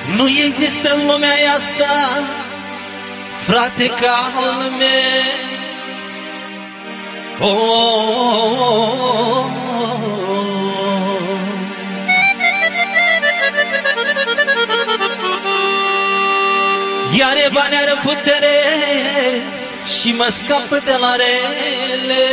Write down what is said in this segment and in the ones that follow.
Nu există în lumea asta, frate, ca al meu. Iar bani are putere și mă scapă de la rele.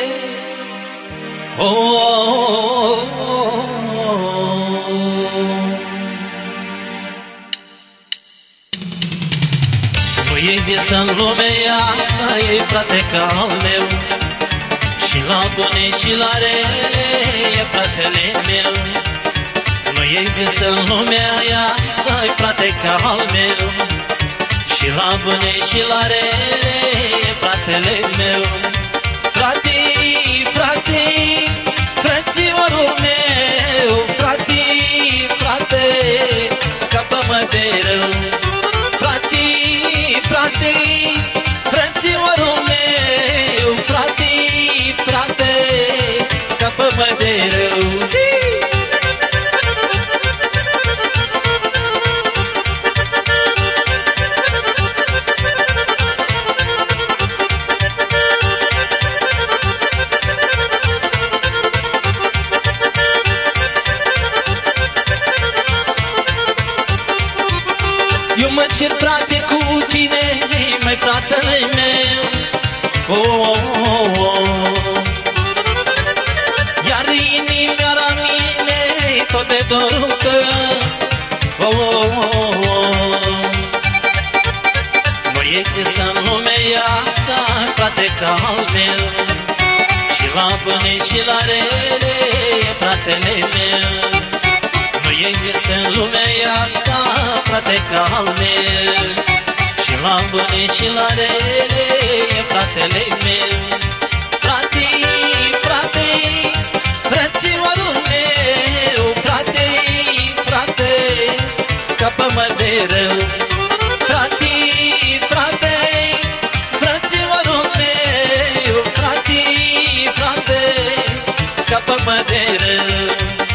Nu există în lumea asta, e frate ca al meu. Și la bune și la rele e fratele meu. Nu există în lumea asta, e frate ca al meu. Și la bune și la rele e fratele meu. Frate, frate, frățiorul meu. Frate, frate, scapă-mă de rău. Frate, frate, frățiorul meu. Frate, frate, scapă-mă de rău. Eu mă cer, frate, cu tine, mai fratele meu. Iar inima la mine tot de dorută. Nu există în lumea asta, frate, ca al meu. Și la bune și la rele e fratele meu. Nu există în lumea asta, frate, ca al meu. Și la bune și la rele e fratele meu. Frate, frate, frățiorul meu. Frate, frate, scapă-mă de rău. Frate, frate, frățiorul meu. Frate, frate, scapă-mă de rău.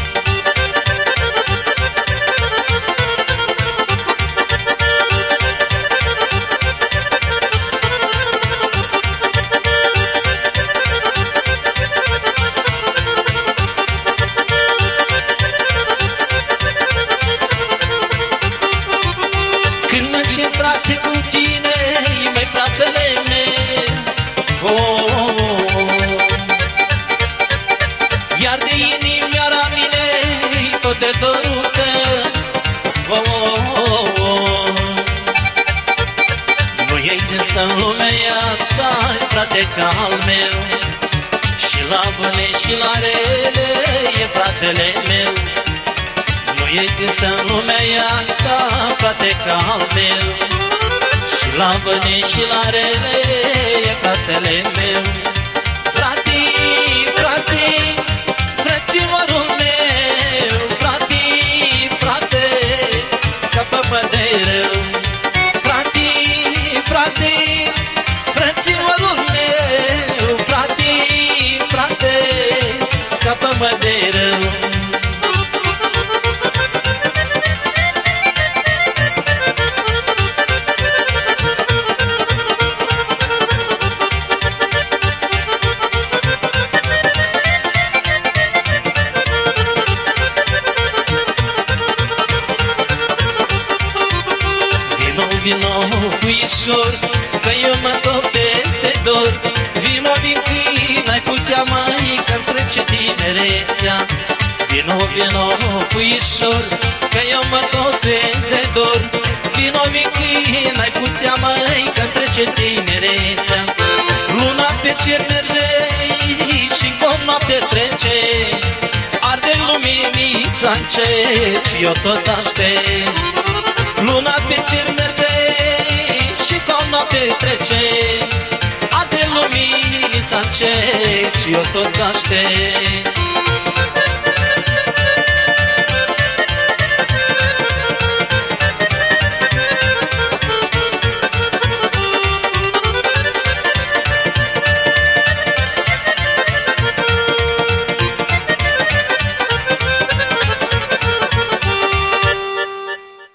Frate, cu tine, mai fratele meu. Iar de inima la mine tot de dorută. Nu există în lumea asta, frate, ca al meu. Și la bune și la rele e fratele meu. Nu există în lumea asta, frate, ca al meu. Și la bune și la rele e fratele meu. Frate, frate, frățiorul meu. Frate, frate, scapă-mă de rău. Frate, frate, frățiorul meu. Frate, frate, scapă-mă de rău. Vino, puișor, că eu mă topesc de dor. Vino, vin când n-ai putea mai, că-mi trece tinerețea. Vino, vino, puișor, că eu mă topesc de dor. Vino, vin când n-ai putea mai, că-mi trece tinerețea. Luna pe cer merge și-n cor noapte trece. Arde luminița încet și eu tot aștept. Luna pe cer merge și cu noapte trece. Arde luminița încet și eu tot aștept.